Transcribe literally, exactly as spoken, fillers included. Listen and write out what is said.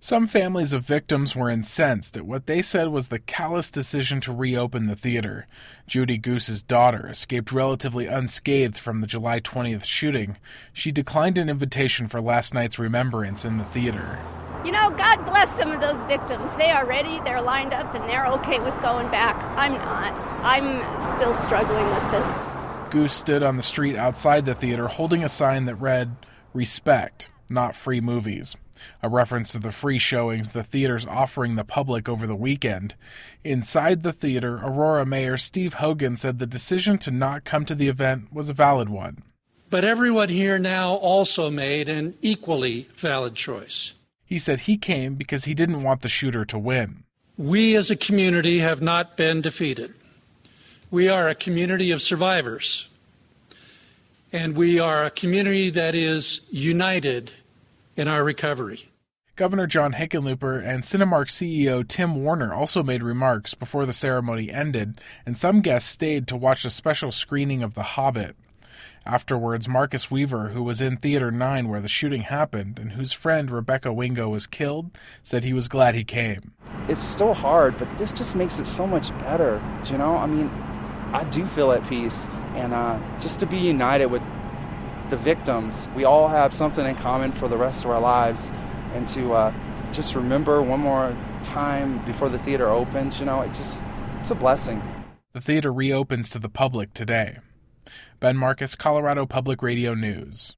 Some families of victims were incensed at what they said was the callous decision to reopen the theater. Judy Goose's daughter escaped relatively unscathed from the July twentieth shooting. She declined an invitation for last night's remembrance in the theater. You know, God bless some of those victims. They are ready, they're lined up, and they're okay with going back. I'm not. I'm still struggling with it. Goose stood on the street outside the theater holding a sign that read, "Respect, not free movies," a reference to the free showings the theater's offering the public over the weekend. Inside the theater, Aurora Mayor Steve Hogan said the decision to not come to the event was a valid one. But everyone here now also made an equally valid choice. He said he came because he didn't want the shooter to win. We as a community have not been defeated. We are a community of survivors. And we are a community that is united in our recovery. Governor John Hickenlooper and Cinemark C E O Tim Warner also made remarks before the ceremony ended, and some guests stayed to watch a special screening of The Hobbit. Afterwards, Marcus Weaver, who was in Theater nine where the shooting happened and whose friend Rebecca Wingo was killed, said he was glad he came. It's still hard, but this just makes it so much better, you know? I mean, I do feel at peace, and uh, just to be united with the victims, we all have something in common for the rest of our lives, and to uh, just remember one more time before the theater opens, you know, it just, it's a blessing. The theater reopens to the public today. Ben Marcus, Colorado Public Radio News.